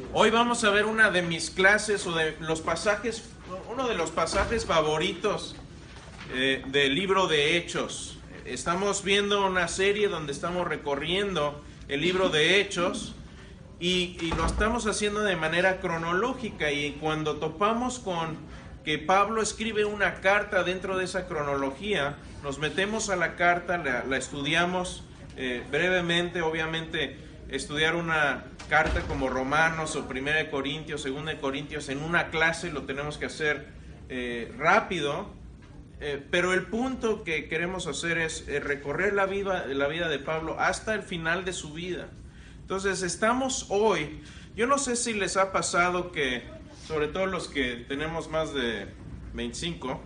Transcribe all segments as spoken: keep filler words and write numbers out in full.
Hoy vamos a ver una de mis clases o de los pasajes, uno de los pasajes favoritos eh, del libro de Hechos. Estamos viendo una serie donde estamos recorriendo el libro de Hechos y, y lo estamos haciendo de manera cronológica, y cuando topamos con que Pablo escribe una carta dentro de esa cronología, nos metemos a la carta, la, la estudiamos eh, brevemente. Obviamente estudiar una carta como Romanos o Primera de Corintios, Segunda de Corintios en una clase lo tenemos que hacer eh, rápido, eh, pero el punto que queremos hacer es eh, recorrer la vida, la vida de Pablo hasta el final de su vida. Entonces estamos hoy, yo no sé si les ha pasado que, sobre todo los que tenemos más de veinticinco,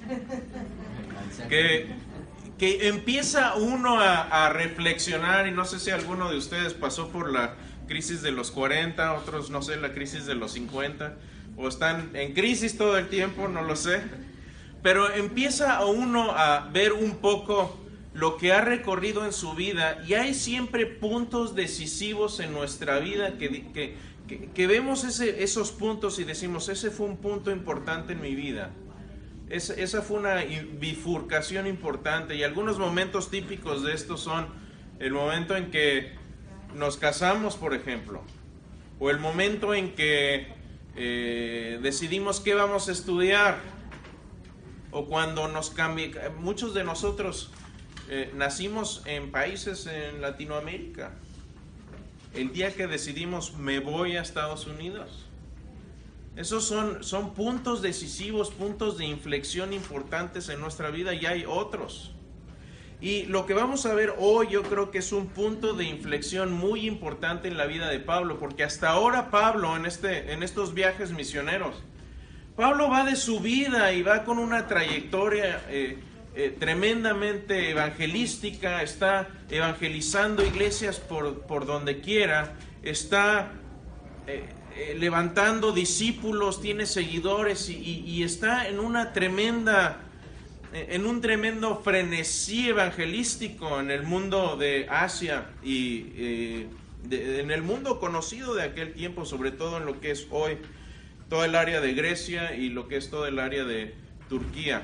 que... que empieza uno a, a reflexionar, y no sé si alguno de ustedes pasó por la crisis de los cuarenta, otros no sé, la crisis de los cincuenta, o están en crisis todo el tiempo, no lo sé, pero empieza uno a ver un poco lo que ha recorrido en su vida, y hay siempre puntos decisivos en nuestra vida que, que, que, que vemos ese, esos puntos y decimos, ese fue un punto importante en mi vida. Esa, esa fue una bifurcación importante, y algunos momentos típicos de esto son el momento en que nos casamos, por ejemplo, o el momento en que eh, decidimos qué vamos a estudiar, o cuando nos cambia. Muchos de nosotros eh, nacimos en países en Latinoamérica. El día que decidimos me voy a Estados Unidos. Esos son, son puntos decisivos, puntos de inflexión importantes en nuestra vida, y hay otros. Y lo que vamos a ver hoy yo creo que es un punto de inflexión muy importante en la vida de Pablo, porque hasta ahora Pablo en, este, en estos viajes misioneros, Pablo va de su vida y va con una trayectoria eh, eh, tremendamente evangelística, está evangelizando iglesias por, por donde quiera, está... Eh, Eh, levantando discípulos, tiene seguidores, y, y, y está en una tremenda, en un tremendo frenesí evangelístico en el mundo de Asia y eh, de, en el mundo conocido de aquel tiempo, sobre todo en lo que es hoy todo el área de Grecia y lo que es todo el área de Turquía.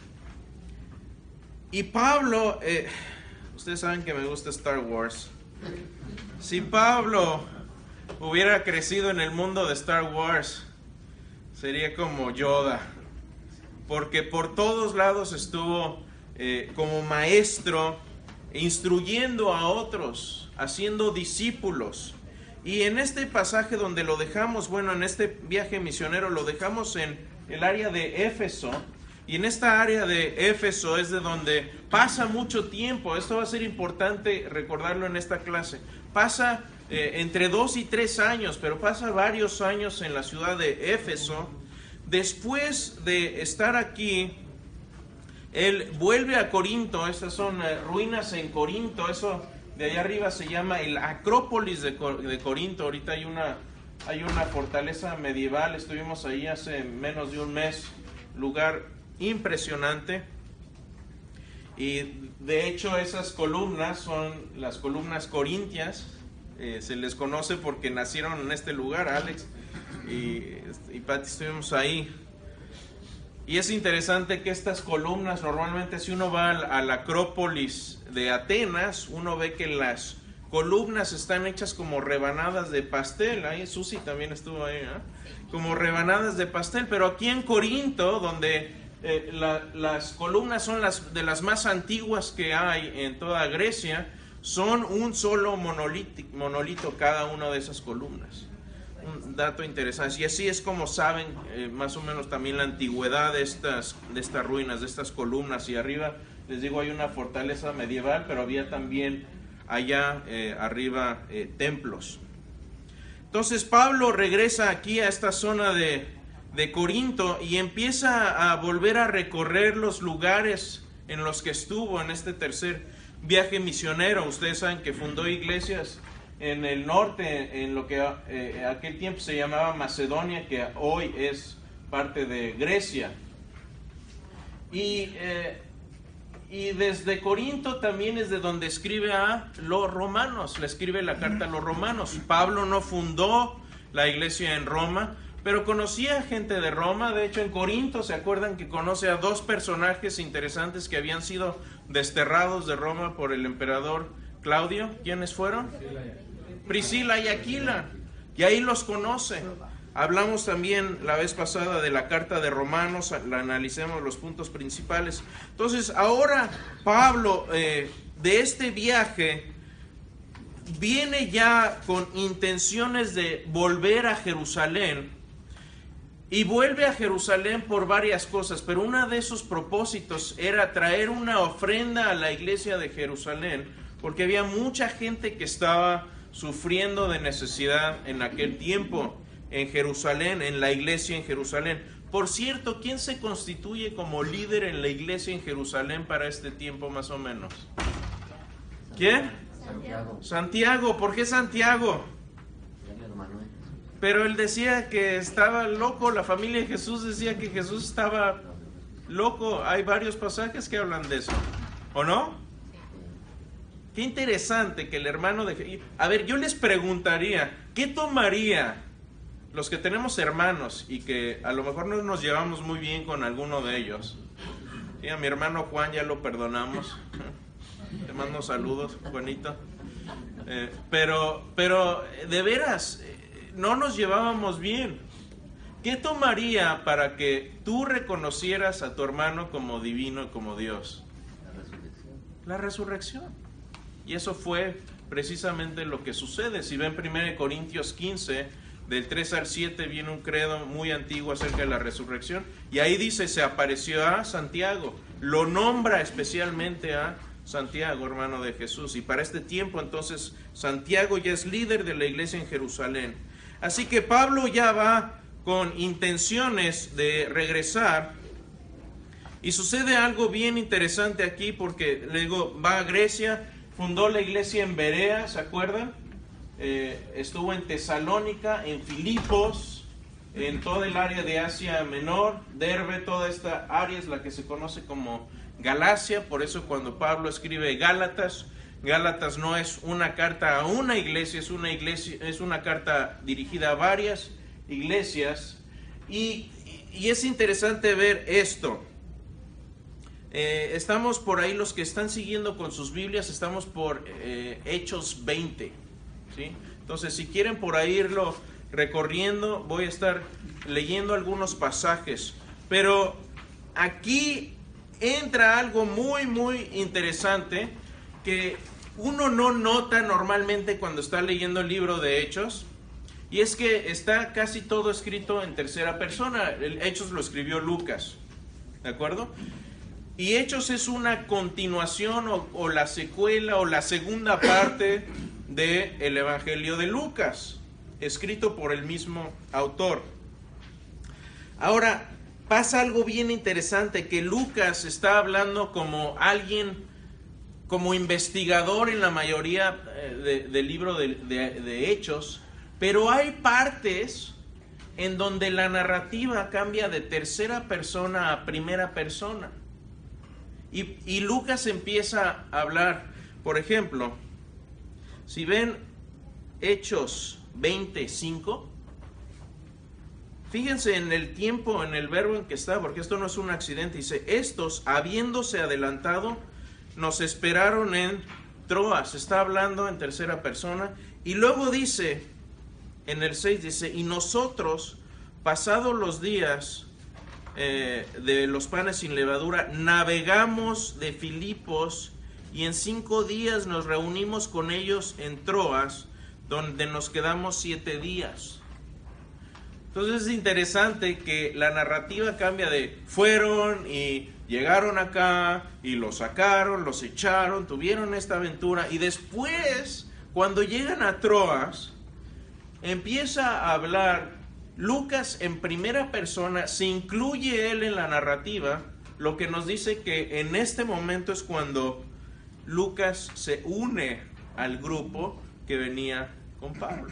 Y Pablo, eh, ustedes saben que me gusta Star Wars. Si Pablo hubiera crecido en el mundo de Star Wars, sería como Yoda, porque por todos lados estuvo eh, como maestro, instruyendo a otros, haciendo discípulos. Y en este pasaje donde lo dejamos, bueno, en este viaje misionero lo dejamos en el área de Éfeso, y en esta área de Éfeso es de donde pasa mucho tiempo. Esto va a ser importante recordarlo en esta clase. Pasa Eh, entre dos y tres años, pero pasa varios años en la ciudad de Éfeso. Después de estar aquí, él vuelve a Corinto. Estas son eh, ruinas en Corinto. Eso de allá arriba se llama el Acrópolis de, de Corinto. Ahorita hay una, hay una fortaleza medieval. Estuvimos ahí hace menos de un mes. Lugar impresionante. Y de hecho esas columnas son las columnas corintias. Eh, se les conoce porque nacieron en este lugar. Alex y, y Patty estuvimos ahí, y es interesante que estas columnas, normalmente si uno va a la Acrópolis de Atenas, uno ve que las columnas están hechas como rebanadas de pastel. Ahí Susi también estuvo ahí, ¿eh? Como rebanadas de pastel, pero aquí en Corinto, donde eh, la, las columnas son las de las más antiguas que hay en toda Grecia, son un solo monolito, monolito cada una de esas columnas. Un dato interesante. Y así es como saben eh, más o menos también la antigüedad de estas, de estas ruinas, de estas columnas. Y arriba, les digo, hay una fortaleza medieval, pero había también allá eh, arriba eh, templos. Entonces Pablo regresa aquí a esta zona de, de Corinto y empieza a volver a recorrer los lugares en los que estuvo en este tercer viaje misionero. Ustedes saben que fundó iglesias en el norte, en lo que eh, aquel tiempo se llamaba Macedonia, que hoy es parte de Grecia. Y, eh, y desde Corinto también es de donde escribe a los romanos, le escribe la carta a los romanos. Pablo no fundó la iglesia en Roma, pero conocía gente de Roma. De hecho, en Corinto, ¿se acuerdan que conoce a dos personajes interesantes que habían sido desterrados de Roma por el emperador Claudio? ¿Quiénes fueron? Priscila y Aquila. Y ahí los conoce. Hablamos también la vez pasada de la carta de Romanos, la analicemos los puntos principales. Entonces, ahora Pablo, eh, de este viaje, viene ya con intenciones de volver a Jerusalén, y vuelve a Jerusalén por varias cosas, pero uno de esos propósitos era traer una ofrenda a la iglesia de Jerusalén, porque había mucha gente que estaba sufriendo de necesidad en aquel tiempo en Jerusalén, en la iglesia en Jerusalén. Por cierto, ¿quién se constituye como líder en la iglesia en Jerusalén para este tiempo más o menos? ¿Quién? Santiago. Santiago. ¿Por qué Santiago? Pero él decía que estaba loco, la familia de Jesús decía que Jesús estaba loco. Hay varios pasajes que hablan de eso, ¿o no? Qué interesante que el hermano de... A ver, yo les preguntaría, ¿qué tomaría los que tenemos hermanos y que a lo mejor no nos llevamos muy bien con alguno de ellos? Y a mi hermano Juan ya lo perdonamos. Te mando saludos, Juanito. Eh, pero, pero, de veras, no nos llevábamos bien. ¿Qué tomaría para que tú reconocieras a tu hermano como divino y como Dios? La resurrección. La resurrección. Y eso fue precisamente lo que sucede. Si ven primera Corintios quince, del tres al siete, viene un credo muy antiguo acerca de la resurrección. Y ahí dice, se apareció a Santiago. Lo nombra especialmente a Santiago, hermano de Jesús. Y para este tiempo, entonces, Santiago ya es líder de la iglesia en Jerusalén. Así que Pablo ya va con intenciones de regresar. Y sucede algo bien interesante aquí, porque luego va a Grecia, fundó la iglesia en Berea, ¿se acuerdan? Eh, estuvo en Tesalónica, en Filipos, en toda el área de Asia Menor, Derbe, toda esta área es la que se conoce como Galacia. Por eso cuando Pablo escribe Gálatas, Gálatas no es una carta a una iglesia, es una iglesia, es una carta dirigida a varias iglesias. Y, y es interesante ver esto. Eh, estamos por ahí, los que están siguiendo con sus Biblias, estamos por eh, Hechos veinte, ¿sí? Entonces, si quieren por ahí irlo recorriendo, voy a estar leyendo algunos pasajes. Pero aquí entra algo muy, muy interesante que uno no nota normalmente cuando está leyendo el libro de Hechos, y es que está casi todo escrito en tercera persona. El Hechos lo escribió Lucas, ¿de acuerdo? Y Hechos es una continuación o, o la secuela o la segunda parte del Evangelio de Lucas, escrito por el mismo autor. Ahora, pasa algo bien interesante, que Lucas está hablando como alguien, como investigador en la mayoría de, del libro de, de, de Hechos, pero hay partes en donde la narrativa cambia de tercera persona a primera persona. Y, y Lucas empieza a hablar, por ejemplo, si ven Hechos veinticinco, fíjense en el tiempo, en el verbo en que está, porque esto no es un accidente. Dice, estos, habiéndose adelantado, nos esperaron en Troas. Está hablando en tercera persona. Y luego dice, en el seis, dice, y nosotros, pasados los días Eh, de los panes sin levadura, navegamos de Filipos y en cinco días nos reunimos con ellos en Troas, donde nos quedamos siete días. Entonces es interesante que la narrativa cambia de fueron y llegaron acá y los sacaron, los echaron, tuvieron esta aventura, y después cuando llegan a Troas empieza a hablar Lucas en primera persona, se incluye él en la narrativa, lo que nos dice que en este momento es cuando Lucas se une al grupo que venía con Pablo.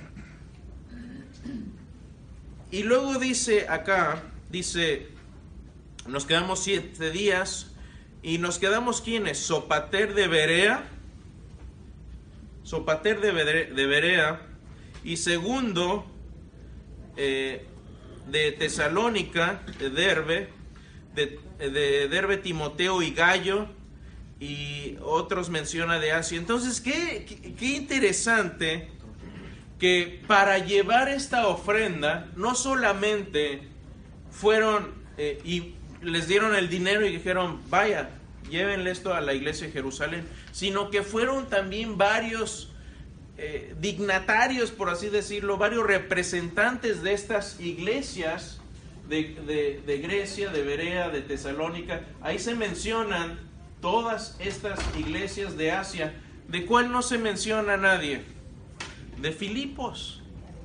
Y luego dice acá, dice, nos quedamos siete días, y nos quedamos ¿quiénes? Sopater de Berea, Sopater de Berea, y segundo, eh, de Tesalónica, de Derbe, de, de Derbe, Timoteo y Gallo, y otros menciona de Asia. Entonces, qué, qué, qué interesante que para llevar esta ofrenda, no solamente fueron eh, y les dieron el dinero y dijeron, vaya, llévenle esto a la iglesia de Jerusalén, sino que fueron también varios eh, dignatarios, por así decirlo, varios representantes de estas iglesias de, de, de Grecia, de Berea, de Tesalónica. Ahí se mencionan todas estas iglesias de Asia. ¿De cuál no se menciona a nadie? De Filipos.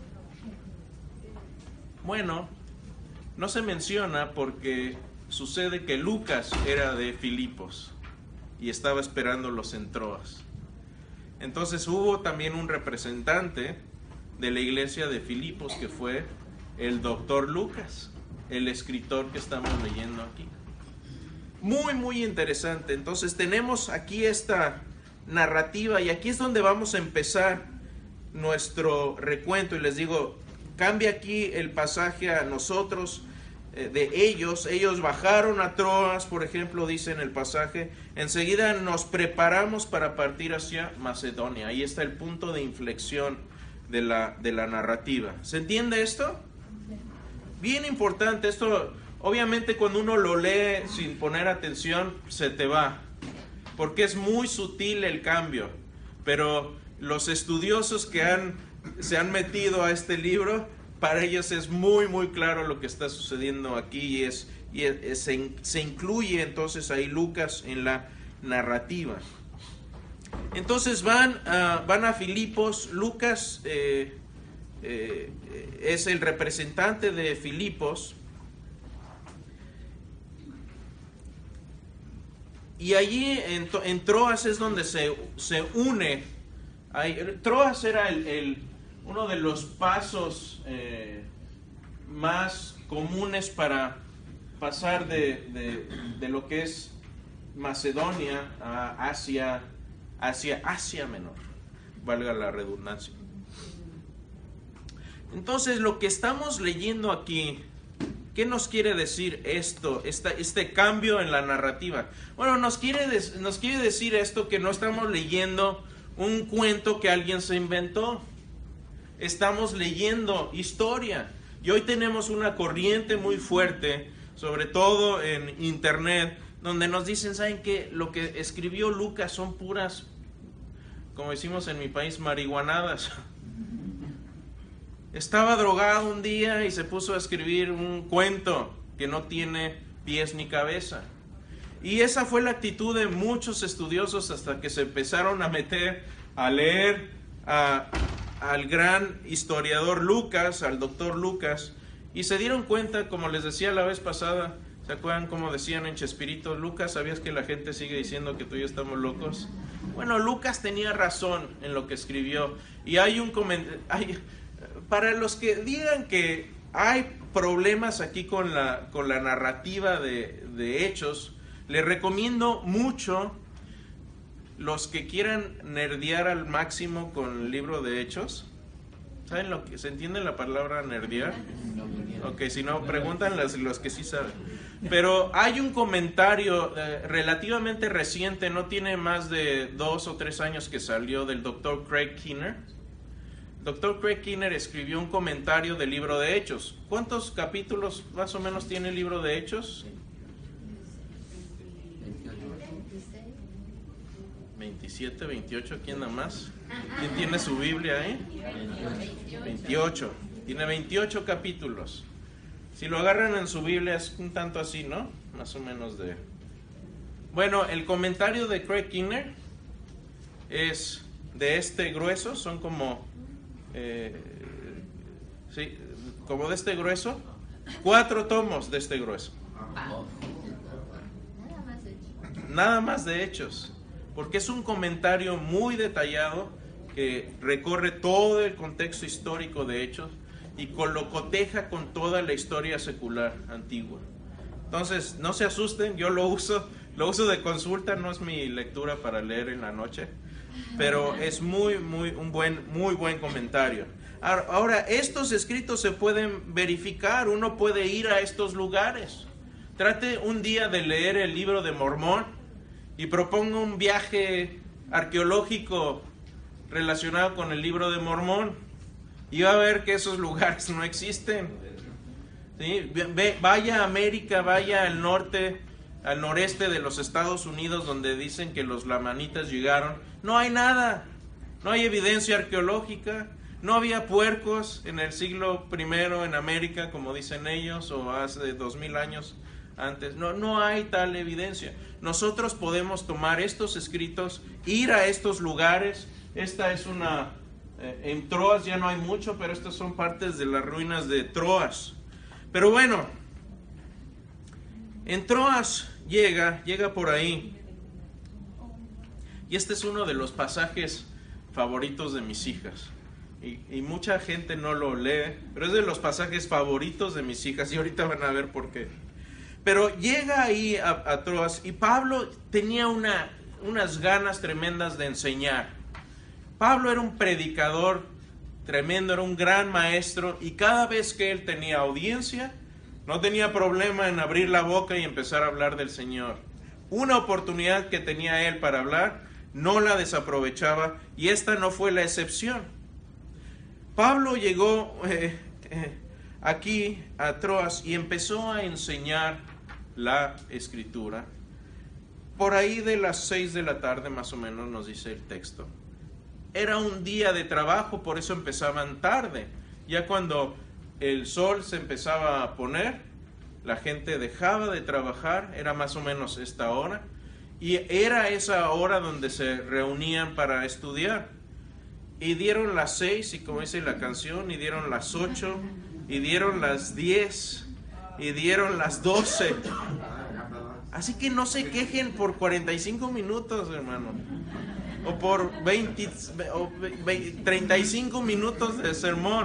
Bueno, no se menciona porque sucede que Lucas era de Filipos y estaba esperándolos en Troas. Entonces hubo también un representante de la iglesia de Filipos que fue el doctor Lucas, el escritor que estamos leyendo aquí. Muy, muy interesante. Entonces tenemos aquí esta narrativa y aquí es donde vamos a empezar nuestro recuento. Y les digo, cambia aquí el pasaje a nosotros. De ellos, ellos bajaron a Troas, por ejemplo, dice en el pasaje, enseguida nos preparamos para partir hacia Macedonia. Ahí está el punto de inflexión de la, de la narrativa. ¿Se entiende esto? Bien importante, esto obviamente cuando uno lo lee sin poner atención se te va, porque es muy sutil el cambio, pero los estudiosos que han, se han metido a este libro, para ellos es muy muy claro lo que está sucediendo aquí y, es, y es, se, se incluye entonces ahí Lucas en la narrativa. Entonces van a, van a Filipos. Lucas eh, eh, es el representante de Filipos y allí en, en Troas es donde se, se une. Ahí, Troas era el, el uno de los pasos eh, más comunes para pasar de, de, de lo que es Macedonia a Asia, hacia Asia Menor, valga la redundancia. Entonces, lo que estamos leyendo aquí, ¿qué nos quiere decir esto, esta, este cambio en la narrativa? Bueno, nos quiere, nos quiere decir esto, que no estamos leyendo un cuento que alguien se inventó. Estamos leyendo historia. Y hoy tenemos una corriente muy fuerte, sobre todo en internet, donde nos dicen, ¿saben qué? Lo que escribió Lucas son puras, como decimos en mi país, marihuanadas. Estaba drogado un día y se puso a escribir un cuento que no tiene pies ni cabeza. Y esa fue la actitud de muchos estudiosos hasta que se empezaron a meter a leer a... al gran historiador Lucas, al doctor Lucas, y se dieron cuenta, como les decía la vez pasada, ¿se acuerdan cómo decían en Chespirito? Lucas, ¿sabías que la gente sigue diciendo que tú y yo estamos locos? Bueno, Lucas tenía razón en lo que escribió, y hay un comentario, para los que digan que hay problemas aquí con la, con la narrativa de, de Hechos, les recomiendo mucho los que quieran nerdear al máximo con el libro de Hechos. ¿Saben lo que se entiende la palabra nerdear? Ok, si no, preguntan los, los que sí saben. Pero hay un comentario eh, relativamente reciente, no tiene más de dos o tres años que salió, del doctor Craig Keener. doctor Craig Keener escribió un comentario del libro de Hechos. ¿Cuántos capítulos más o menos tiene el libro de Hechos? veintisiete, veintiocho, ¿quién nada más? ¿Quién tiene su Biblia ahí? veintiocho. Tiene veintiocho capítulos. Si lo agarran en su Biblia es un tanto así, ¿no? Más o menos de... Bueno, el comentario de Craig Keener es de este grueso, son como... Eh, sí, como de este grueso. Cuatro tomos de este grueso. Nada más de Hechos. Porque es un comentario muy detallado que recorre todo el contexto histórico de Hechos y lo coteja con toda la historia secular antigua. Entonces, no se asusten, yo lo uso, lo uso de consulta, no es mi lectura para leer en la noche. pero es muy, muy, un buen, muy buen comentario. Ahora, estos escritos se pueden verificar, uno puede ir a estos lugares. Trate un día de leer el libro de Mormón y proponga un viaje arqueológico relacionado con el libro de Mormón y va a ver que esos lugares no existen. ¿Sí? Vaya a América, vaya al norte, al noreste de los Estados Unidos, donde dicen que los lamanitas llegaron. No hay nada, no hay evidencia arqueológica, no había puercos en el siglo primero en América, como dicen ellos, o hace dos mil años antes. No, no hay tal evidencia. Nosotros podemos tomar estos escritos, ir a estos lugares. Esta es una, eh, en Troas ya no hay mucho, pero estas son partes de las ruinas de Troas. Pero bueno, en Troas llega, llega por ahí. Y este es uno de los pasajes favoritos de mis hijas. Y, y mucha gente no lo lee, pero es de los pasajes favoritos de mis hijas y ahorita van a ver por qué. Pero llega ahí a, a Troas y Pablo tenía una, unas ganas tremendas de enseñar. Pablo era un predicador tremendo, era un gran maestro y cada vez que él tenía audiencia, no tenía problema en abrir la boca y empezar a hablar del Señor. Una oportunidad que tenía él para hablar, no la desaprovechaba y esta no fue la excepción. Pablo llegó eh, eh, aquí a Troas y empezó a enseñar la Escritura. Por ahí de las seis de la tarde más o menos nos dice el texto. Era un día de trabajo, por eso empezaban tarde. Ya cuando el sol se empezaba a poner, la gente dejaba de trabajar, era más o menos esta hora, y era esa hora donde se reunían para estudiar. Y dieron las seis, y como dice la canción, y dieron las ocho, y dieron las diez, y dieron las doce. Así que no se quejen por cuarenta y cinco minutos, hermano. O por veinte, o veinte, treinta y cinco minutos de sermón.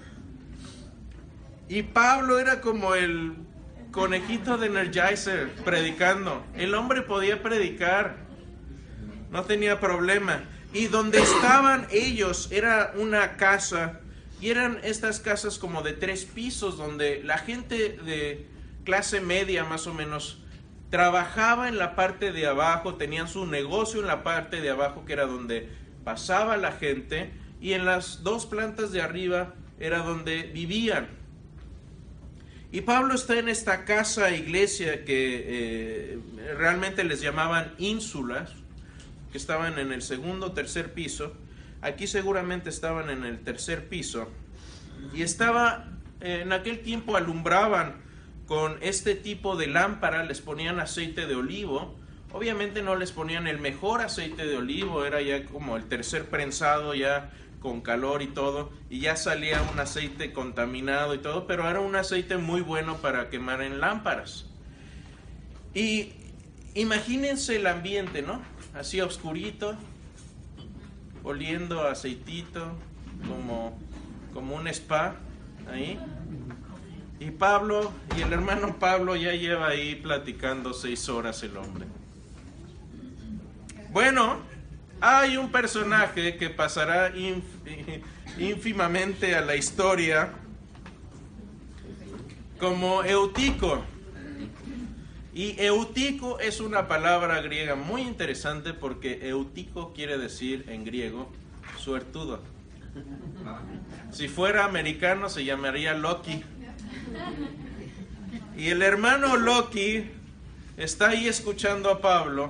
Y Pablo era como el conejito de Energizer predicando. El hombre podía predicar, no tenía problema. Y donde estaban ellos era una casa, y eran estas casas como de tres pisos, donde la gente de clase media más o menos trabajaba en la parte de abajo, tenían su negocio en la parte de abajo, que era donde pasaba la gente, y en las dos plantas de arriba era donde vivían. Y Pablo está en esta casa iglesia que eh, realmente les llamaban ínsulas, que estaban en el segundo o tercer piso. Aquí seguramente estaban en el tercer piso. Y estaba, eh, en aquel tiempo alumbraban con este tipo de lámpara, les ponían aceite de olivo. Obviamente no les ponían el mejor aceite de olivo, era ya como el tercer prensado, ya con calor y todo, y ya salía un aceite contaminado y todo, pero era un aceite muy bueno para quemar en lámparas. Y imagínense el ambiente, ¿no? Así oscurito, oliendo a aceitito, como, como un spa ahí. Y Pablo, y el hermano Pablo ya lleva ahí platicando seis horas el hombre. Bueno, hay un personaje que pasará inf- ínfimamente a la historia como Eutico. Y Eutico es una palabra griega muy interesante porque Eutico quiere decir en griego suertudo. Si fuera americano se llamaría Loki. Y el hermano Loki está ahí escuchando a Pablo.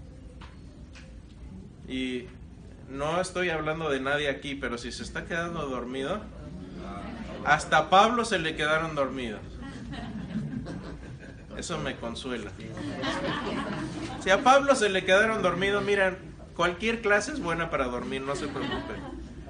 Y no estoy hablando de nadie aquí, pero si se está quedando dormido, hasta a Pablo se le quedaron dormidos. Eso me consuela. Si a Pablo se le quedaron dormidos, miren, cualquier clase es buena para dormir, no se preocupen.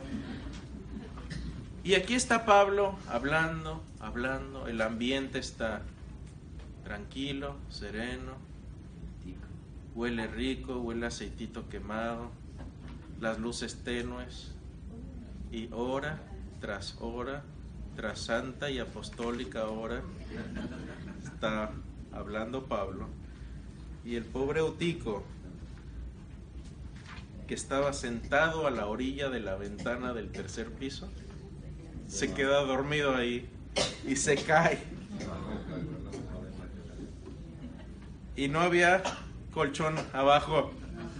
Y aquí está Pablo hablando, hablando, el ambiente está tranquilo, sereno, huele rico, huele a aceitito quemado, las luces tenues, y hora tras hora, tras santa y apostólica hora, está hablando Pablo, y el pobre Eutico, que estaba sentado a la orilla de la ventana del tercer piso se queda dormido ahí y se cae. Y no había colchón abajo.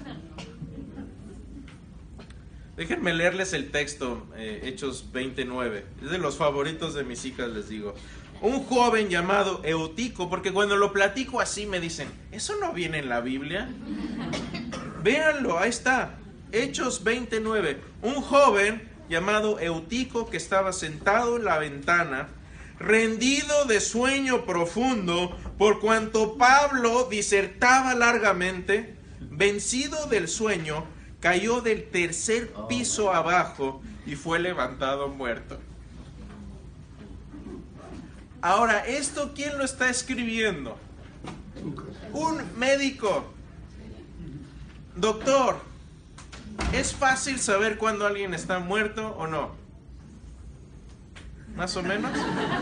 Déjenme leerles el texto, eh, Hechos veintinueve. Es de los favoritos de mis hijas, les digo. Un joven llamado Eutico, porque cuando lo platico así me dicen, ¿eso no viene en la Biblia? Véanlo, ahí está. Hechos veintinueve. Un joven llamado Eutico que estaba sentado en la ventana, rendido de sueño profundo, por cuanto Pablo disertaba largamente, vencido del sueño, cayó del tercer piso abajo y fue levantado muerto. Ahora, ¿esto quién lo está escribiendo? Un médico. Doctor, ¿es fácil saber cuándo alguien está muerto o no? ¿Más o menos?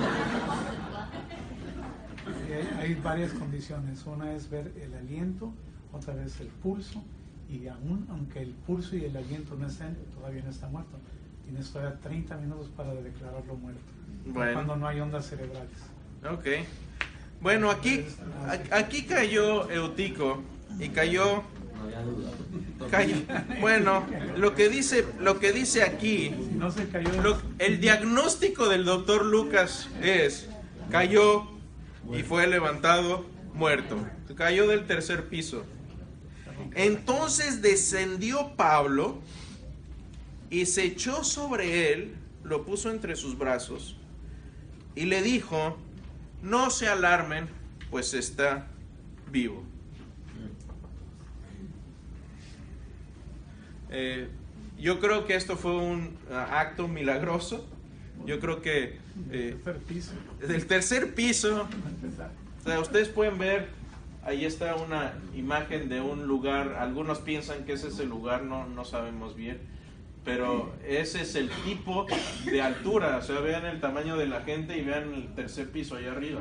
Hay, hay varias condiciones. Una es ver el aliento, otra vez el pulso, y aún aunque el pulso y el aliento no estén, todavía no está muerto. Tienes todavía treinta minutos para declararlo muerto. Bueno. Cuando no hay ondas cerebrales. Ok. Bueno, aquí, aquí cayó Eutico y cayó... No había duda. cayó bueno, lo que dice, lo que dice aquí, No se cayó. lo- el diagnóstico del doctor Lucas es, cayó y fue levantado muerto. Cayó del tercer piso. Entonces descendió Pablo y se echó sobre él, lo puso entre sus brazos y le dijo, no se alarmen, pues está vivo. Eh, yo creo que esto fue un uh, acto milagroso. Yo creo que eh, Tercer piso. del tercer piso, o sea, ustedes pueden ver, ahí está una imagen de un lugar, algunos piensan que ese es el lugar, no, no sabemos bien, pero ese es el tipo de altura, o sea, vean el tamaño de la gente y vean el tercer piso allá arriba.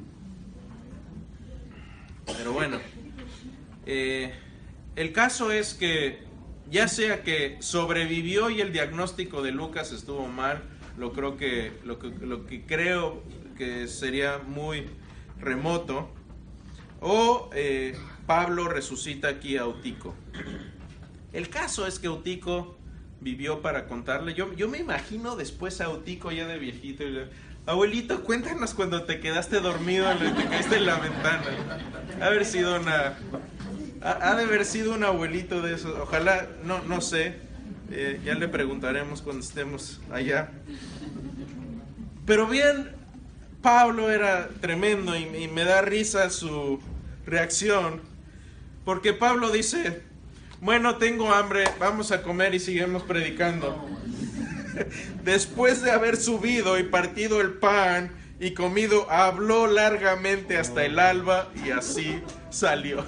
Pero bueno, eh, el caso es que ya sea que sobrevivió y el diagnóstico de Lucas estuvo mal, lo creo que lo que, lo que creo que sería muy remoto, o eh, Pablo resucita aquí a Eutico. El caso es que Eutico vivió para contarle. Yo, yo me imagino después a Eutico ya de viejito. Y le, abuelito, cuéntanos cuando te quedaste dormido y te caíste en la ventana. Ha haber sido una... Ha, ha de haber sido un abuelito de esos. Ojalá, no, no sé. Eh, ya le preguntaremos cuando estemos allá. Pero bien, Pablo era tremendo y, y me da risa su reacción. Porque Pablo dice, bueno, tengo hambre, vamos a comer y seguimos predicando. Después de haber subido y partido el pan y comido, habló largamente hasta el alba y así salió.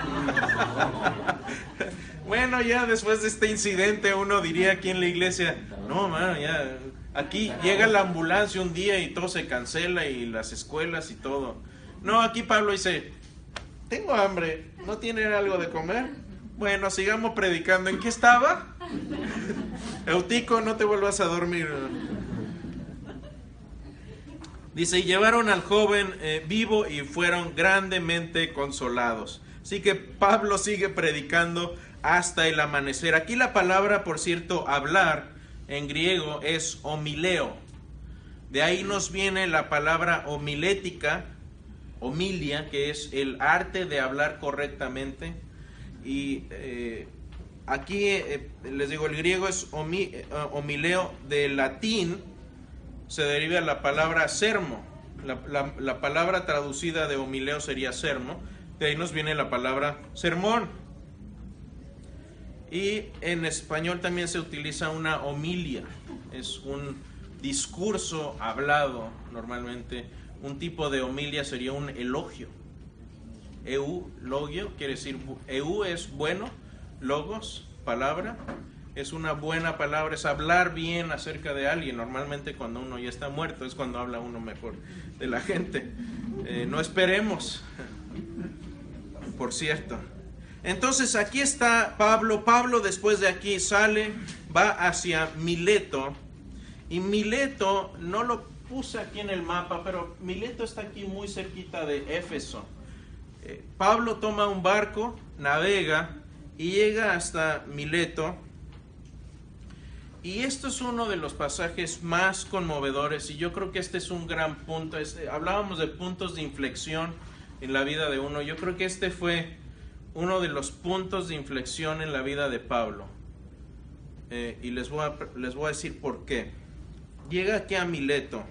Bueno, ya después de este incidente uno diría aquí en la iglesia, no, mano, ya aquí llega la ambulancia un día y todo se cancela y las escuelas y todo. No, aquí Pablo dice, tengo hambre, ¿no tienen algo de comer? Bueno, sigamos predicando. ¿En qué estaba? Eutico, no te vuelvas a dormir. Dice, y llevaron al joven eh, vivo y fueron grandemente consolados. Así que Pablo sigue predicando hasta el amanecer. Aquí la palabra, por cierto, hablar en griego es homileo. De ahí nos viene la palabra homilética, homilia, que es el arte de hablar correctamente. Y eh, aquí eh, les digo, el griego es homi, eh, homileo, del latín se deriva la palabra sermo. La, la, la palabra traducida de homileo sería sermo. De ahí nos viene la palabra sermón. Y en español también se utiliza una homilia. Es un discurso hablado normalmente. Un tipo de homilia sería un elogio. Eu, logio, quiere decir, eu es bueno, logos, palabra. Es una buena palabra, es hablar bien acerca de alguien. Normalmente cuando uno ya está muerto es cuando habla uno mejor de la gente. Eh, no esperemos, por cierto. Entonces aquí está Pablo. Pablo después de aquí sale, va hacia Mileto. Y Mileto, no lo puse aquí en el mapa, pero Mileto está aquí muy cerquita de Éfeso. Eh, Pablo toma un barco, navega y llega hasta Mileto. Y esto es uno de los pasajes más conmovedores, y yo creo que este es un gran punto. Este, hablábamos de puntos de inflexión en la vida de uno. Yo creo que este fue uno de los puntos de inflexión en la vida de Pablo. Eh, y les voy, a, les voy a decir por qué. Llega aquí a Mileto.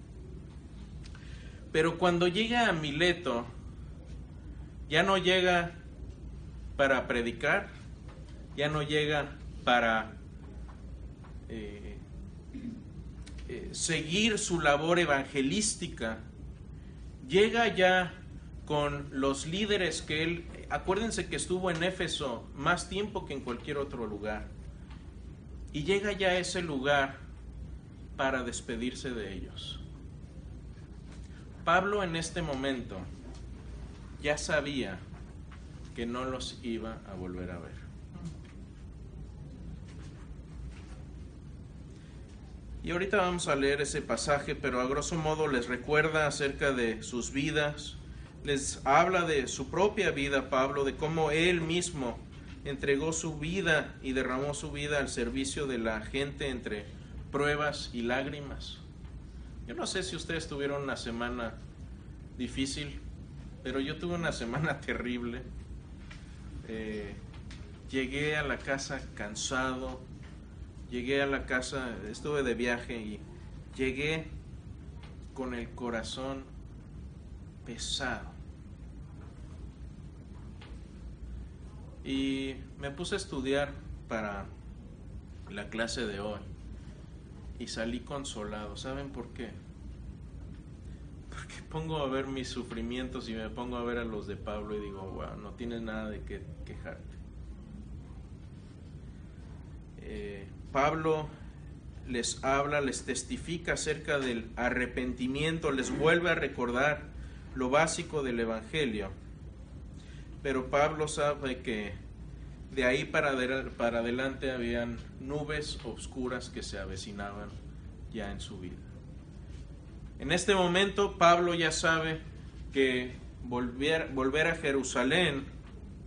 Pero cuando llega a Mileto, ya no llega para predicar, ya no llega para Eh, eh, seguir su labor evangelística. Llega ya con los líderes que él, acuérdense que estuvo en Éfeso más tiempo que en cualquier otro lugar, y llega ya a ese lugar para despedirse de ellos. Pablo en este momento ya sabía que no los iba a volver a ver. Y ahorita vamos a leer ese pasaje, pero a grosso modo les recuerda acerca de sus vidas, les habla de su propia vida, Pablo, de cómo él mismo entregó su vida y derramó su vida al servicio de la gente entre pruebas y lágrimas. Yo no sé si ustedes tuvieron una semana difícil, pero yo tuve una semana terrible. Eh, llegué a la casa cansado. Llegué a la casa, estuve de viaje y llegué con el corazón pesado. Y me puse a estudiar para la clase de hoy y salí consolado. ¿Saben por qué? Porque pongo a ver mis sufrimientos y me pongo a ver a los de Pablo y digo, wow, no tienes nada de qué quejarte. Eh, Pablo les habla, les testifica acerca del arrepentimiento, les vuelve a recordar lo básico del Evangelio. Pero Pablo sabe que de ahí para, de, para adelante habían nubes oscuras que se avecinaban ya en su vida. En este momento Pablo ya sabe que volver, volver a Jerusalén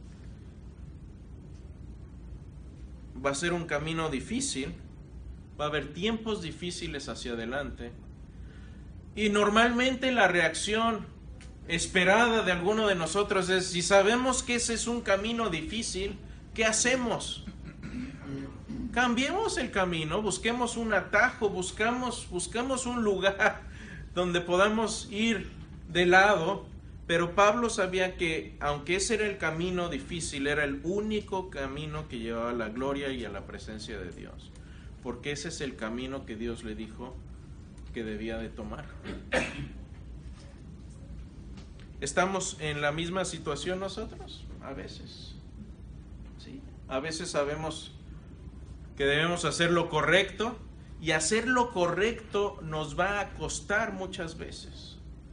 va a ser un camino difícil, va a haber tiempos difíciles hacia adelante, y normalmente la reacción esperada de alguno de nosotros es, si sabemos que ese es un camino difícil, ¿qué hacemos? Cambiemos el camino, busquemos un atajo, buscamos, buscamos un lugar donde podamos ir de lado. Pero Pablo sabía que, aunque ese era el camino difícil, era el único camino que llevaba a la gloria y a la presencia de Dios. Porque ese es el camino que Dios le dijo que debía de tomar. ¿Estamos en la misma situación nosotros? A veces. ¿Sí? A veces sabemos que debemos hacer lo correcto, y hacer lo correcto nos va a costar muchas veces.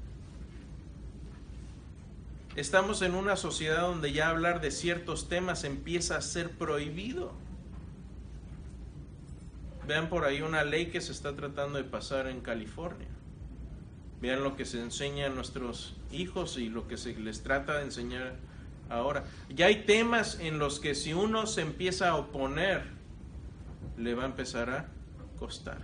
Estamos en una sociedad donde ya hablar de ciertos temas empieza a ser prohibido. Vean por ahí una ley que se está tratando de pasar en California. Vean lo que se enseña a nuestros hijos y lo que se les trata de enseñar ahora. Ya hay temas en los que si uno se empieza a oponer, le va a empezar a costar.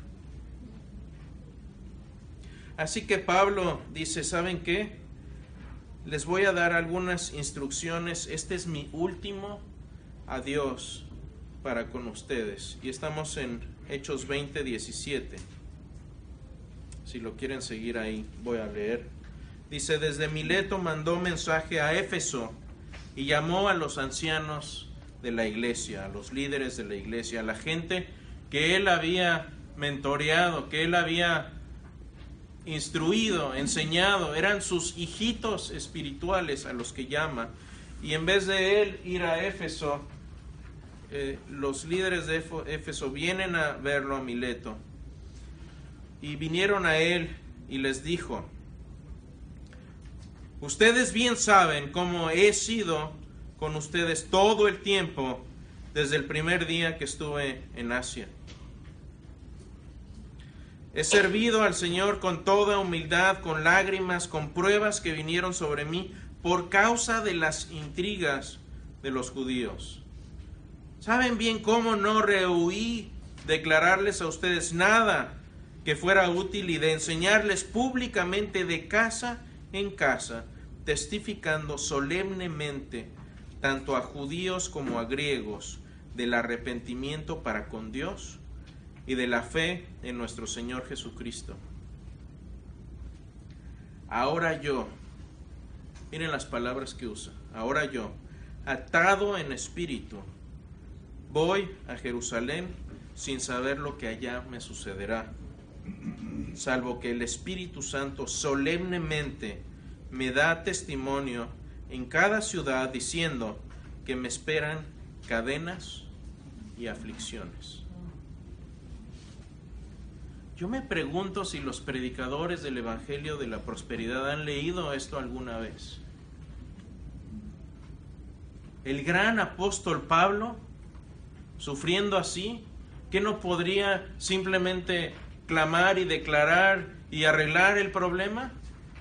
Así que Pablo dice, ¿saben qué? Les voy a dar algunas instrucciones. Este es mi último adiós para con ustedes. Y estamos en Hechos veinte, diecisiete. Si lo quieren seguir ahí, voy a leer. Dice, desde Mileto mandó mensaje a Éfeso y llamó a los ancianos de la iglesia, a los líderes de la iglesia, a la gente que él había mentoreado, que él había instruido, enseñado. Eran sus hijitos espirituales a los que llama. Y en vez de él ir a Éfeso, eh, los líderes de Éfeso vienen a verlo a Mileto. Y vinieron a él y les dijo, ustedes bien saben cómo he sido con ustedes todo el tiempo desde el primer día que estuve en Asia. He servido al Señor con toda humildad, con lágrimas, con pruebas que vinieron sobre mí por causa de las intrigas de los judíos. ¿Saben bien cómo no rehuí declararles a ustedes nada que fuera útil y de enseñarles públicamente de casa en casa, testificando solemnemente tanto a judíos como a griegos del arrepentimiento para con Dios y de la fe en nuestro Señor Jesucristo? Ahora yo, miren las palabras que usa, ahora yo, atado en espíritu, voy a Jerusalén sin saber lo que allá me sucederá, salvo que el Espíritu Santo solemnemente me da testimonio en cada ciudad diciendo que me esperan cadenas y aflicciones. Yo me pregunto si los predicadores del Evangelio de la Prosperidad han leído esto alguna vez. El gran apóstol Pablo, sufriendo así, ¿qué no podría simplemente clamar y declarar y arreglar el problema?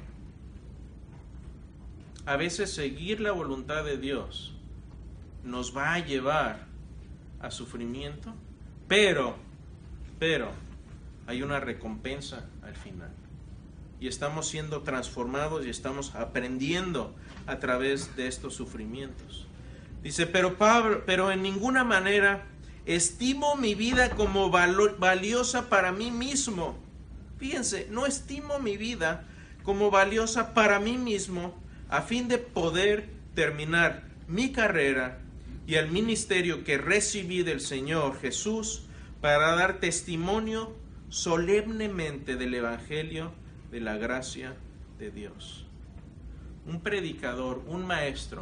A veces seguir la voluntad de Dios nos va a llevar a sufrimiento, pero, pero hay una recompensa al final. Y estamos siendo transformados y estamos aprendiendo a través de estos sufrimientos. Dice, pero Pablo, pero en ninguna manera estimo mi vida como valo- valiosa para mí mismo. Fíjense, no estimo mi vida como valiosa para mí mismo a fin de poder terminar mi carrera y el ministerio que recibí del Señor Jesús para dar testimonio solemnemente del Evangelio de la gracia de Dios. Un predicador, un maestro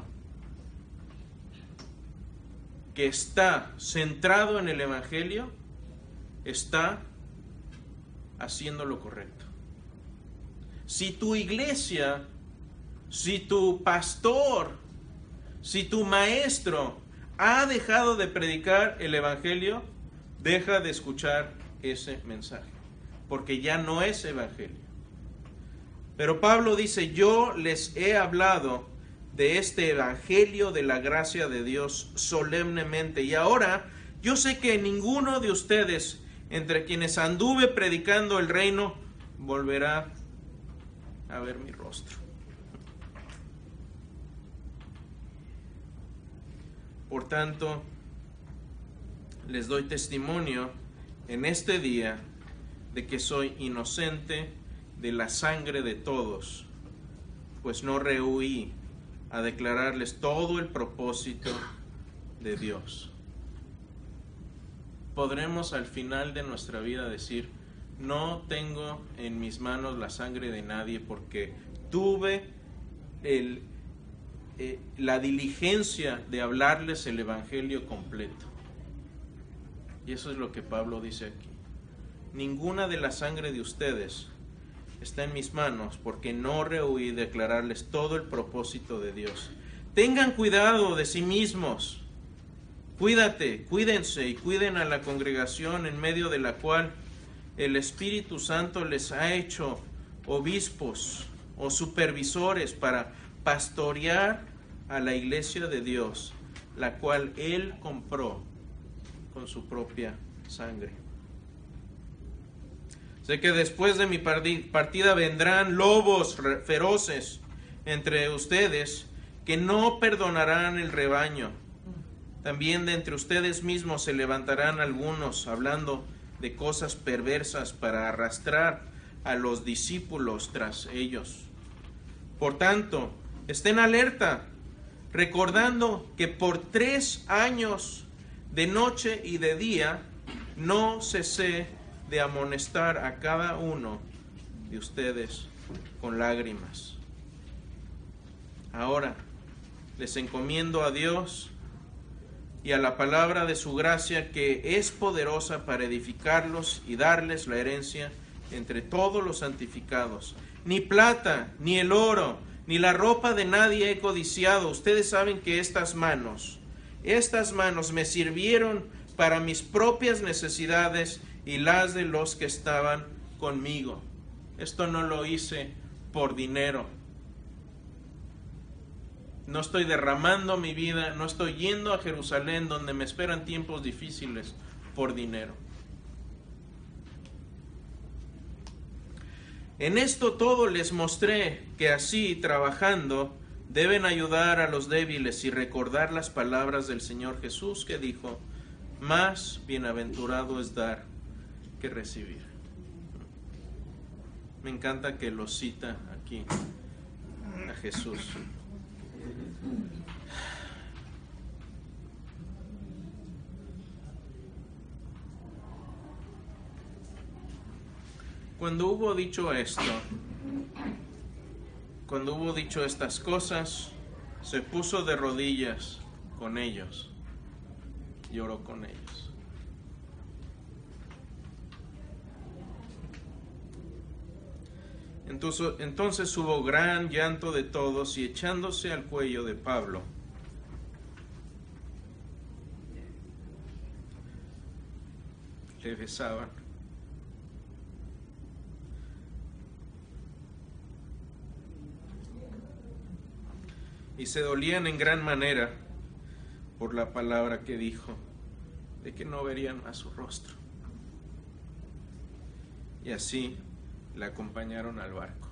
que está centrado en el Evangelio, está haciendo lo correcto. Si tu iglesia, si tu pastor, si tu maestro ha dejado de predicar el Evangelio, deja de escuchar ese mensaje, porque ya no es Evangelio. Pero Pablo dice, yo les he hablado de este Evangelio de la gracia de Dios solemnemente, y ahora yo sé que ninguno de ustedes, entre quienes anduve predicando el reino, volverá a ver mi rostro. Por tanto, les doy testimonio en este día de que soy inocente de la sangre de todos, pues no rehuí a declararles todo el propósito de Dios. Podremos al final de nuestra vida decir, no tengo en mis manos la sangre de nadie porque tuve el, eh, la diligencia de hablarles el Evangelio completo. Y eso es lo que Pablo dice aquí. Ninguna de la sangre de ustedes está en mis manos porque no rehuí declararles todo el propósito de Dios. Tengan cuidado de sí mismos. Cuídate, cuídense y cuiden a la congregación en medio de la cual el Espíritu Santo les ha hecho obispos o supervisores para pastorear a la iglesia de Dios, la cual Él compró con su propia sangre. Sé que después de mi partida vendrán lobos feroces entre ustedes que no perdonarán el rebaño. También de entre ustedes mismos se levantarán algunos hablando de cosas perversas para arrastrar a los discípulos tras ellos. Por tanto, estén alerta, recordando que por tres años de noche y de día no cesé de amonestar a cada uno de ustedes con lágrimas. Ahora les encomiendo a Dios y a la palabra de su gracia, que es poderosa para edificarlos y darles la herencia entre todos los santificados. Ni plata, ni el oro, ni la ropa de nadie he codiciado. Ustedes saben que estas manos, estas manos me sirvieron para mis propias necesidades y las de los que estaban conmigo. Esto no lo hice por dinero. No estoy derramando mi vida, no estoy yendo a Jerusalén donde me esperan tiempos difíciles por dinero. En esto todo les mostré que así, trabajando, deben ayudar a los débiles y recordar las palabras del Señor Jesús que dijo: más bienaventurado es dar que recibir. Me encanta que lo cita aquí a Jesús. Cuando hubo dicho esto, cuando hubo dicho estas cosas, se puso de rodillas con ellos, lloró con ellos. Entonces, entonces hubo gran llanto de todos y echándose al cuello de Pablo, le besaban. Y se dolían en gran manera por la palabra que dijo, de que no verían más su rostro. Y así la acompañaron al barco.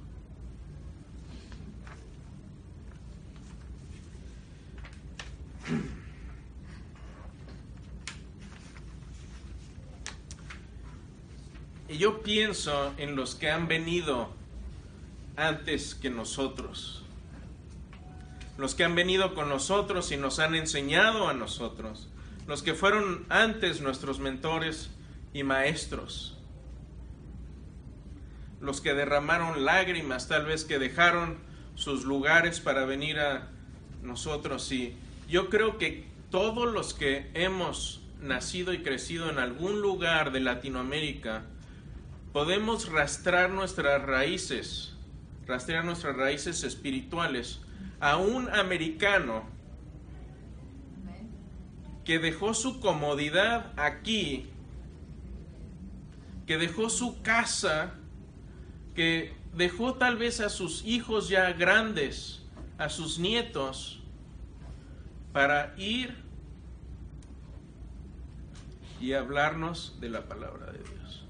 Y yo pienso en los que han venido antes que nosotros. Los que han venido con nosotros y nos han enseñado a nosotros. Los que fueron antes nuestros mentores y maestros. Los que derramaron lágrimas, tal vez que dejaron sus lugares para venir a nosotros. Y yo creo que todos los que hemos nacido y crecido en algún lugar de Latinoamérica, podemos rastrear nuestras raíces, rastrear nuestras raíces espirituales a un americano que dejó su comodidad aquí, que dejó su casa, que dejó tal vez a sus hijos ya grandes, a sus nietos, para ir y hablarnos de la palabra de Dios.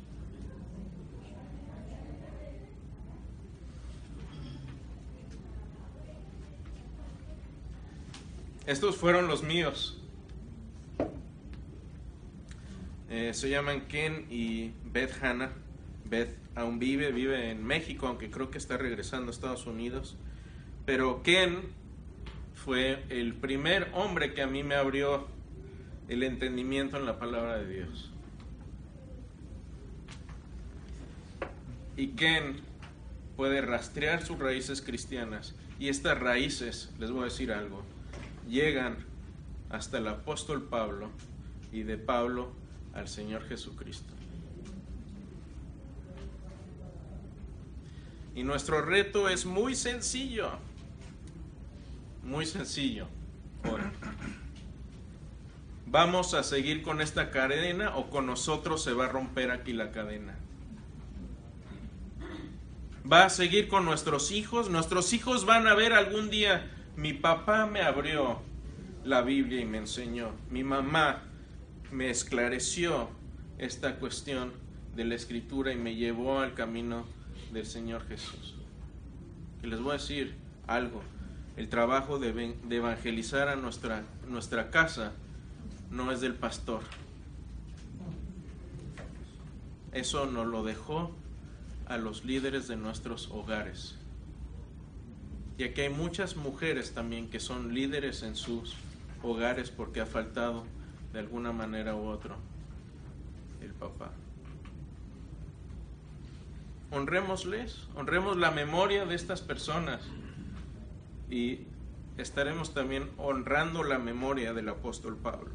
Estos fueron los míos. Eh, se llaman Ken y Beth Hannah. Beth aún vive, vive en México, aunque creo que está regresando a Estados Unidos. Pero Ken fue el primer hombre que a mí me abrió el entendimiento en la palabra de Dios. Y Ken puede rastrear sus raíces cristianas. Y estas raíces, les voy a decir algo, llegan hasta el apóstol Pablo y de Pablo al Señor Jesucristo. Y nuestro reto es muy sencillo, muy sencillo. Ahora, ¿vamos a seguir con esta cadena o con nosotros se va a romper aquí la cadena? ¿Va a seguir con nuestros hijos? Nuestros hijos van a ver algún día: mi papá me abrió la Biblia y me enseñó. Mi mamá me esclareció esta cuestión de la Escritura y me llevó al camino del Señor Jesús. Y les voy a decir algo. El trabajo de, de evangelizar a nuestra, nuestra casa no es del pastor. Eso nos lo dejó a los líderes de nuestros hogares. Y aquí hay muchas mujeres también que son líderes en sus hogares porque ha faltado de alguna manera u otra el papá. Honrémosles, honremos la memoria de estas personas y estaremos también honrando la memoria del apóstol Pablo.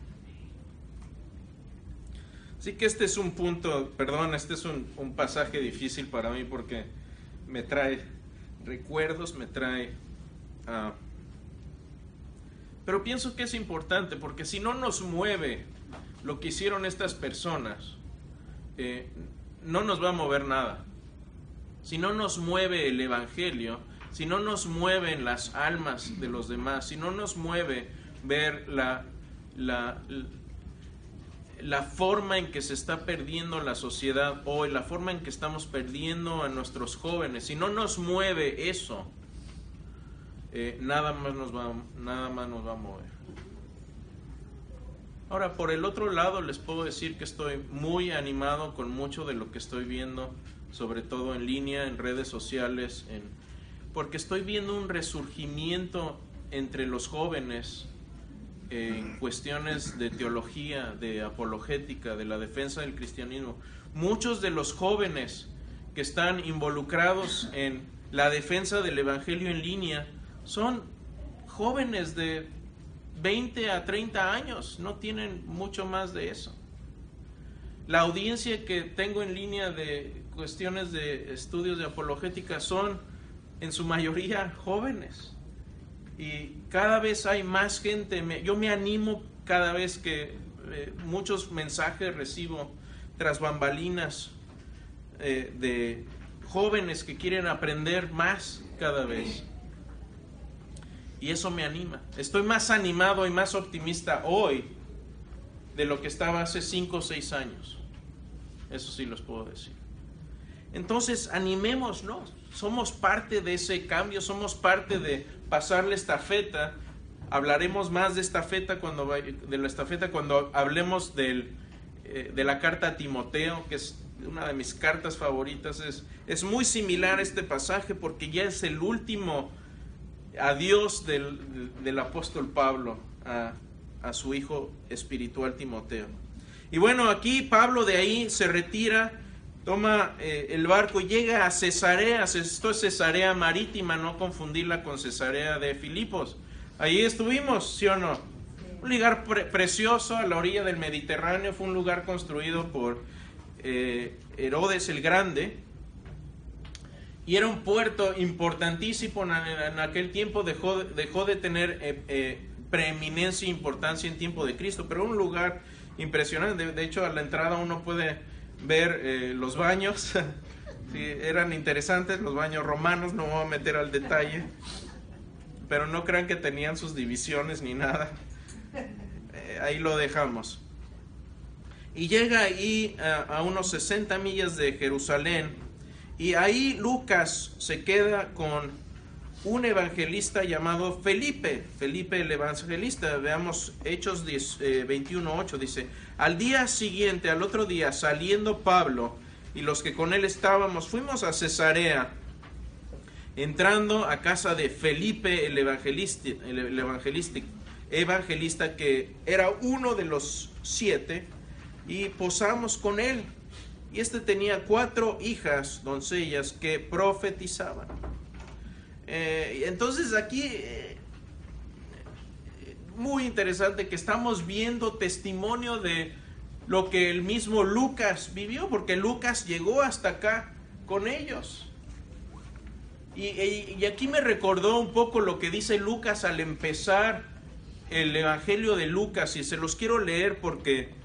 Así que este es un punto, perdón, este es un, un pasaje difícil para mí porque me trae recuerdos, me trae... Uh, pero pienso que es importante, porque si no nos mueve lo que hicieron estas personas, eh, no nos va a mover nada. Si no nos mueve el Evangelio, si no nos mueven las almas de los demás, si no nos mueve ver la, la, la forma en que se está perdiendo la sociedad hoy, la forma en que estamos perdiendo a nuestros jóvenes, si no nos mueve eso, eh, nada más nos va, nada más nos va a mover. Ahora, por el otro lado, les puedo decir que estoy muy animado con mucho de lo que estoy viendo, sobre todo en línea, en redes sociales, en, porque estoy viendo un resurgimiento entre los jóvenes en cuestiones de teología, de apologética, de la defensa del cristianismo. Muchos de los jóvenes que están involucrados en la defensa del evangelio en línea son jóvenes de veinte a treinta años, no tienen mucho más de eso. La audiencia que tengo en línea de cuestiones de estudios de apologética son en su mayoría jóvenes, y cada vez hay más gente. Me, yo me animo cada vez que eh, muchos mensajes recibo tras bambalinas eh, de jóvenes que quieren aprender más cada vez, y eso me anima. Estoy más animado y más optimista hoy de lo que estaba hace cinco o seis años. Eso sí los puedo decir. Entonces, animémonos. Somos parte de ese cambio, somos parte de pasar la estafeta. Hablaremos más de estafeta cuando de la estafeta cuando hablemos del, eh, de la carta a Timoteo, que es una de mis cartas favoritas. Es, es muy similar a este pasaje, porque ya es el último adiós del, del apóstol Pablo a, a su hijo espiritual Timoteo. Y bueno, aquí Pablo de ahí se retira, toma eh, el barco y llega a Cesarea. Esto es Cesarea Marítima, no confundirla con Cesarea de Filipos. Ahí estuvimos, ¿sí o no? Sí. Un lugar pre precioso a la orilla del Mediterráneo. Fue un lugar construido por eh, Herodes el Grande, y era un puerto importantísimo. En, en aquel tiempo dejó, dejó de tener eh, eh, preeminencia e importancia en tiempo de Cristo, pero un lugar impresionante. De, de hecho, a la entrada uno puede ver eh, los baños. Sí, eran interesantes los baños romanos, no me voy a meter al detalle, pero no crean que tenían sus divisiones ni nada. Eh, ahí lo dejamos. Y llega ahí a, a unos sesenta millas de Jerusalén, y ahí Lucas se queda con un evangelista llamado Felipe, Felipe el evangelista. Veamos Hechos veintiuno ocho, dice: al día siguiente, al otro día, saliendo Pablo y los que con él estábamos, fuimos a Cesarea, entrando a casa de Felipe el evangelista, el evangelista, evangelista que era uno de los siete, y posamos con él. Y este tenía cuatro hijas, doncellas, que profetizaban. Eh, entonces aquí, eh, muy interesante que estamos viendo testimonio de lo que el mismo Lucas vivió, porque Lucas llegó hasta acá con ellos. Y, y, y aquí me recordó un poco lo que dice Lucas al empezar el Evangelio de Lucas, y se los quiero leer porque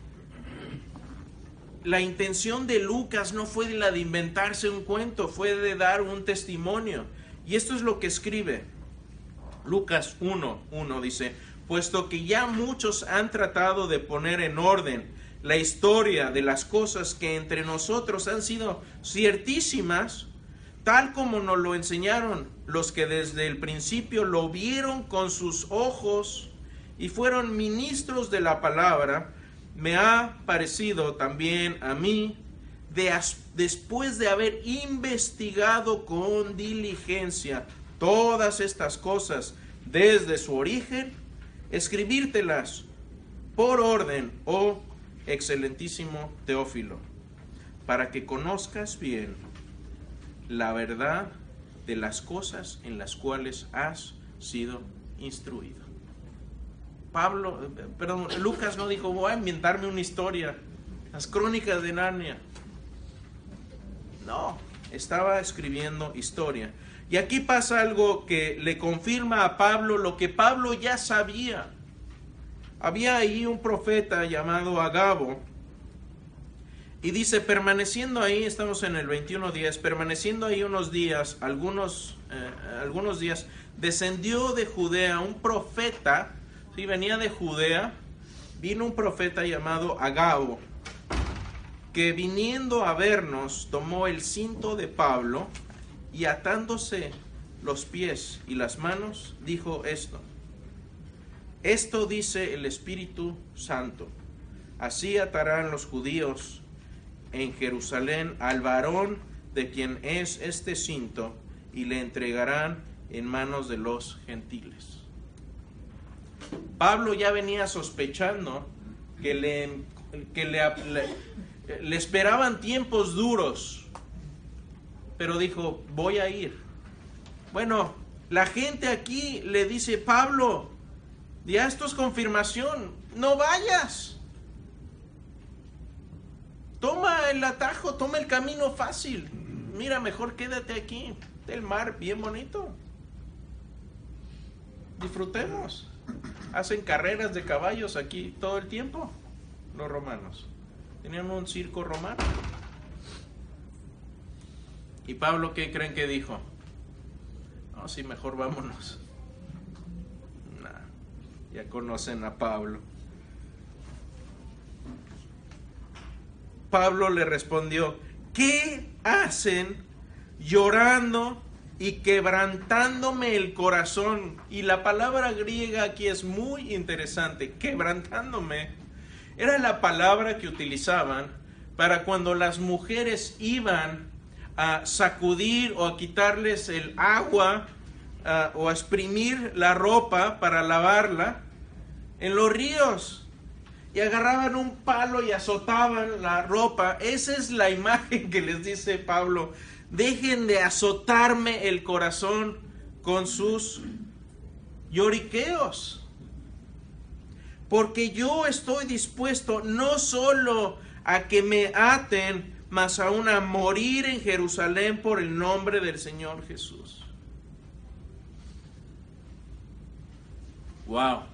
la intención de Lucas no fue la de inventarse un cuento, fue de dar un testimonio. Y esto es lo que escribe Lucas uno uno, dice: puesto que ya muchos han tratado de poner en orden la historia de las cosas que entre nosotros han sido ciertísimas, tal como nos lo enseñaron los que desde el principio lo vieron con sus ojos y fueron ministros de la palabra, me ha parecido también a mí, de as, después de haber investigado con diligencia todas estas cosas desde su origen, escribírtelas por orden, oh excelentísimo Teófilo, para que conozcas bien la verdad de las cosas en las cuales has sido instruido. Pablo, perdón, Lucas no dijo: voy a inventarme una historia, las crónicas de Narnia. No, estaba escribiendo historia. Y aquí pasa algo que le confirma a Pablo lo que Pablo ya sabía. Había ahí un profeta llamado Agabo, y dice, permaneciendo ahí, estamos en el veintiuno diez, permaneciendo ahí unos días, algunos, eh, algunos días, descendió de Judea un profeta, sí, venía de Judea, vino un profeta llamado Agabo, que viniendo a vernos, tomó el cinto de Pablo, y atándose los pies y las manos, dijo esto: esto dice el Espíritu Santo, así atarán los judíos en Jerusalén al varón de quien es este cinto, y le entregarán en manos de los gentiles. Pablo ya venía sospechando que le, que le, le, le esperaban tiempos duros, pero dijo, voy a ir. Bueno, la gente aquí le dice, Pablo, ya esto es confirmación, no vayas. Toma el atajo, toma el camino fácil. Mira, mejor quédate aquí, del mar bien bonito. Disfrutemos. Hacen carreras de caballos aquí todo el tiempo, los romanos. Tenían un circo romano. ¿Y Pablo qué creen que dijo? No, sí, mejor vámonos. Nah, ya conocen a Pablo. Pablo le respondió, ¿qué hacen llorando y quebrantándome el corazón? Y la palabra griega aquí es muy interesante. Quebrantándome era la palabra que utilizaban para cuando las mujeres iban a sacudir o a quitarles el agua uh, o a exprimir la ropa para lavarla en los ríos. Y agarraban un palo y azotaban la ropa. Esa es la imagen que les dice Pablo. Dejen de azotarme el corazón con sus lloriqueos. Porque yo estoy dispuesto no solo a que me aten, mas aún a morir en Jerusalén por el nombre del Señor Jesús. Wow.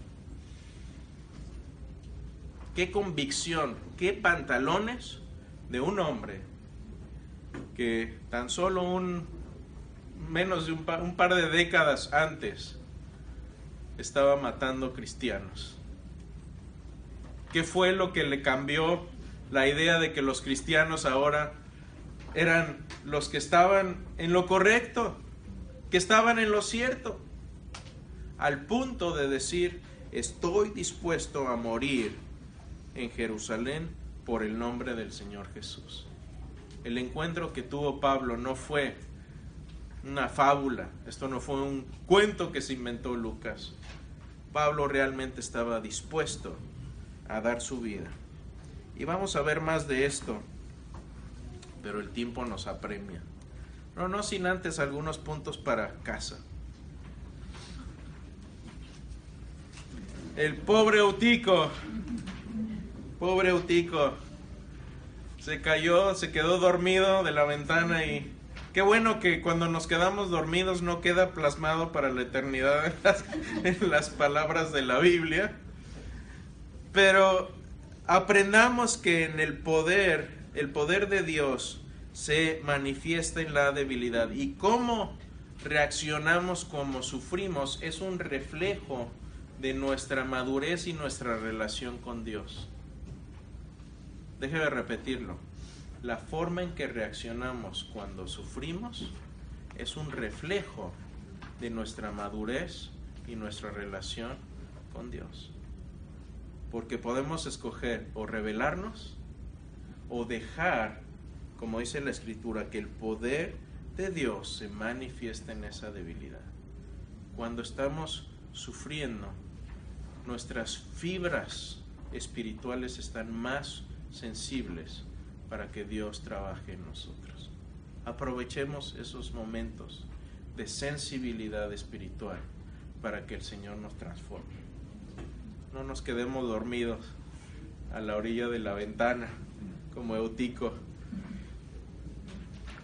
Qué convicción, qué pantalones de un hombre que tan solo un menos de un par, un par de décadas antes estaba matando cristianos. ¿Qué fue lo que le cambió la idea de que los cristianos ahora eran los que estaban en lo correcto, que estaban en lo cierto? Al punto de decir, estoy dispuesto a morir en Jerusalén por el nombre del Señor Jesús. El encuentro que tuvo Pablo no fue una fábula, esto no fue un cuento que se inventó Lucas. Pablo realmente estaba dispuesto a dar su vida. Y vamos a ver más de esto, pero el tiempo nos apremia. No, no sin antes algunos puntos para casa. El pobre Eutico, pobre Eutico, se cayó, se quedó dormido de la ventana y qué bueno que cuando nos quedamos dormidos no queda plasmado para la eternidad en las, en las palabras de la Biblia. Pero aprendamos que en el poder, el poder de Dios se manifiesta en la debilidad. Y cómo reaccionamos, como sufrimos, es un reflejo de nuestra madurez y nuestra relación con Dios. Déjeme repetirlo. La forma en que reaccionamos cuando sufrimos es un reflejo de nuestra madurez y nuestra relación con Dios. Porque podemos escoger o rebelarnos o dejar, como dice la Escritura, que el poder de Dios se manifieste en esa debilidad. Cuando estamos sufriendo, nuestras fibras espirituales están más sensibles para que Dios trabaje en nosotros. Aprovechemos esos momentos de sensibilidad espiritual para que el Señor nos transforme. No nos quedemos dormidos a la orilla de la ventana como Eutico.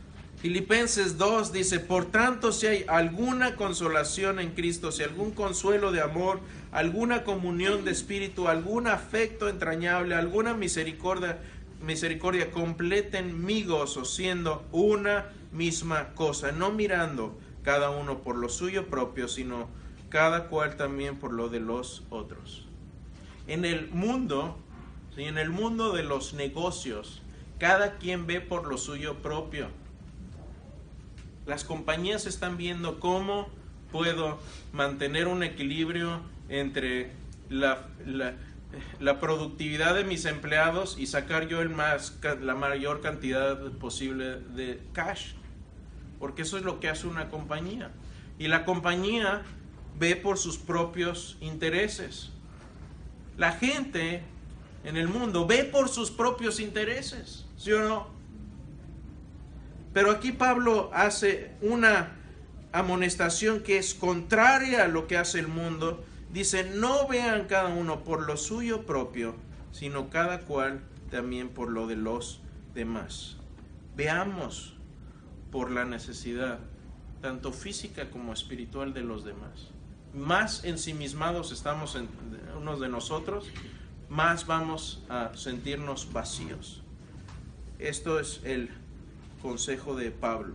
Filipenses dos dice, por tanto, si hay alguna consolación en Cristo, si algún consuelo de amor, alguna comunión de espíritu, algún afecto entrañable, alguna misericordia, misericordia, completen mi gozo, siendo una misma cosa, no mirando cada uno por lo suyo propio, sino cada cual también por lo de los otros. En el mundo, ¿sí? en el mundo de los negocios, cada quien ve por lo suyo propio. Las compañías están viendo cómo puedo mantener un equilibrio entre la, la, la productividad de mis empleados y sacar yo el más, la mayor cantidad posible de cash. Porque eso es lo que hace una compañía. Y la compañía ve por sus propios intereses. La gente en el mundo ve por sus propios intereses, ¿sí o no? Pero aquí Pablo hace una amonestación que es contraria a lo que hace el mundo. Dice, no vean cada uno por lo suyo propio, sino cada cual también por lo de los demás. Veamos por la necesidad, tanto física como espiritual, de los demás. Más ensimismados estamos en, unos de nosotros, más vamos a sentirnos vacíos. Esto es el consejo de Pablo.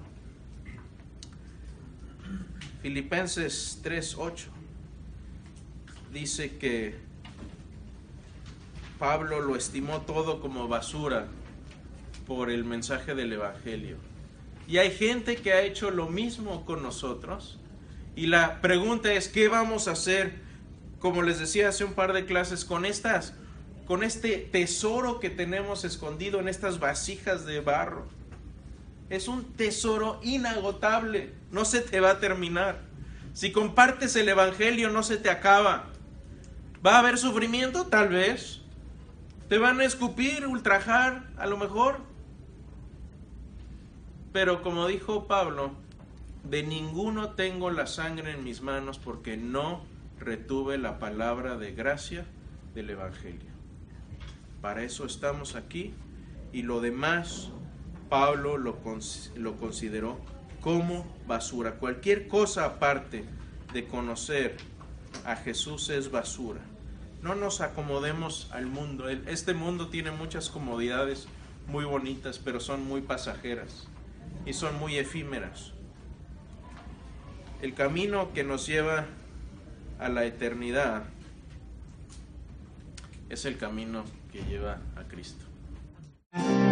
Filipenses tres ocho dice que Pablo lo estimó todo como basura por el mensaje del Evangelio. Y hay gente que ha hecho lo mismo con nosotros. Y la pregunta es, ¿qué vamos a hacer? Como les decía hace un par de clases, con estas, con este tesoro que tenemos escondido en estas vasijas de barro. Es un tesoro inagotable, no se te va a terminar. Si compartes el Evangelio, no se te acaba. ¿Va a haber sufrimiento? Tal vez. ¿Te van a escupir, ultrajar? A lo mejor. Pero como dijo Pablo, de ninguno tengo la sangre en mis manos porque no retuve la palabra de gracia del Evangelio. Para eso estamos aquí, y lo demás Pablo lo, lo consideró como basura. Cualquier cosa aparte de conocer a Jesús es basura. No nos acomodemos al mundo. Este mundo tiene muchas comodidades muy bonitas, pero son muy pasajeras y son muy efímeras. El camino que nos lleva a la eternidad es el camino que lleva a Cristo.